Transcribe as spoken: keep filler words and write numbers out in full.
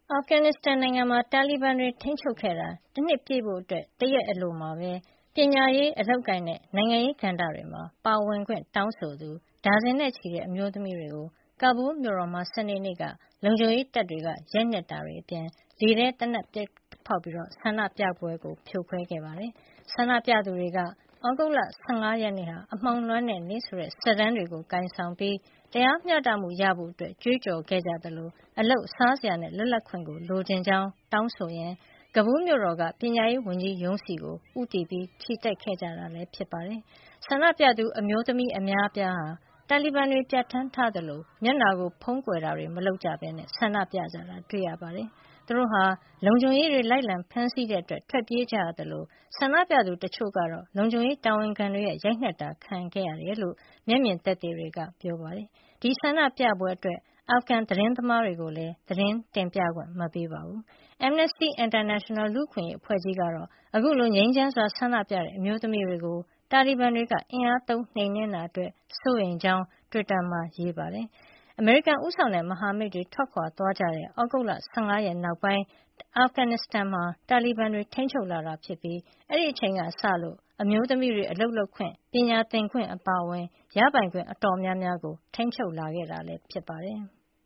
အာဖဂန်နစ္စတန်နိုင်ငံမှာတာလီဘန်တွေထိန်းချုပ်ခဲ့တာတနှစ်ပြည့်ဖို့တရက်အလိုမှာပဲပညာရေးအလုပ်အကိုင်နဲ့နိုင်ငံရေးကဏ္ဍတွေမှာပါဝင်ခွင့်တောင်းဆိုသူဒါဇင်နဲ့ချီတဲ့အမျိုးသမီးတွေကိုကာဘူးလ်မြို့တော်မှာစနေနေ့ကလုံခြုံရေးတပ်တွေကရိုက်နှက်တာတွေအပြင်လေထဲသေနတ်ပစ်ဖေါက်ပြီးဆန္ဒပြပွဲကိုဖြိုခွဲခဲ့ပါတယ်။ဆန္ဒပြသူတွေကသြဂုတ်လ၁၅ရက်နေ့ဟာအမှောင်လွှမ်းတဲ့နေ့ဆိုတဲ့စာတန်းတွေကိုကိုင်ဆောင်ပြီးတရားမျှတမှုရဖို့ကြွေးကြော်ခဲ့ကြသလိုအလုပ်စားစရာနဲ့လွတ်လပ်ခွင့်ကိုလိုချင်ကြောင်းတောင်းဆိုရင်းကာဘူးလ်မြို့တော်ကပညာရေးဝန်ကြီးရုံးဆီကိုဦးတည်ပြီးချီတက်ခဲ့ကြတာလည်းဖြစ်ပါတယ်။ဆန္ဒပြသူအမျိုးသမီးအများအပြားဟာတာလီဘန်တွေပြဌာန်းထားသလိုမျက်နှာကိုဖုံးကွယ်တာတွေမလုပ်ကြဘဲဆန္ဒပြကြတာတွေ့ရပါတယ်။သူတို့ဟာလုံခြုံရေးတွေလိုက်လံဖမ်းဆီးတဲ့အတွက်ထွက်ပြေးကြရသလိုဆန္ဒပြသူတချို့ကတော့လုံခြုံရေးတာဝန်ခံတွေရဲ့ရိုက်နှက်တာခံခဲ့ရတယ်လို့မျက်မြင်သက်သေတွေကပြောပါတယ်။ဒီဆန္ဒပြပွဲအတွက်အာဖဂန်သတင်းသမားတွေကိုလည်းသတင်းတင်ပြခွင့်မပေးပါဘူး။ Amnesty International လူ့အခွင့်ရေးအဖွဲ့ကြီးကတော့အခုလိုငြိမ်းချမ်းစွာဆန္ဒပြတဲ့အမျိုးသမီးတွေကိုတာလီဘန်တွေကအင်အားသုံးနှိမ်နင်းတာအတွက်စိုးရိမ်ကြောင်းတွစ်တာမှာရေးပါတယ်။အမေရိကန်ဦးဆောင်တဲ့မဟာမိတ်တွေထွက်ခွါသွားကြတဲ့သြဂုတ်လ၁၅ရက်နောက်ပိုင်းအာဖဂန်နစ္စတန်မှာတာလီဘန်တွေထိန်းချုပ်လာတာဖြစ်ပြီးအဲဒီအချိန်ကစလို့အမျိုးသမီးတွေအလုပ်လုပ်ခွင့်ပညာသင်ခွင့်အပါအဝင်ရပိုင်ခွင့်အတော်များများကိုထိန်းချုပ်လာခဲ့တာဖြစ်ပါတယ်။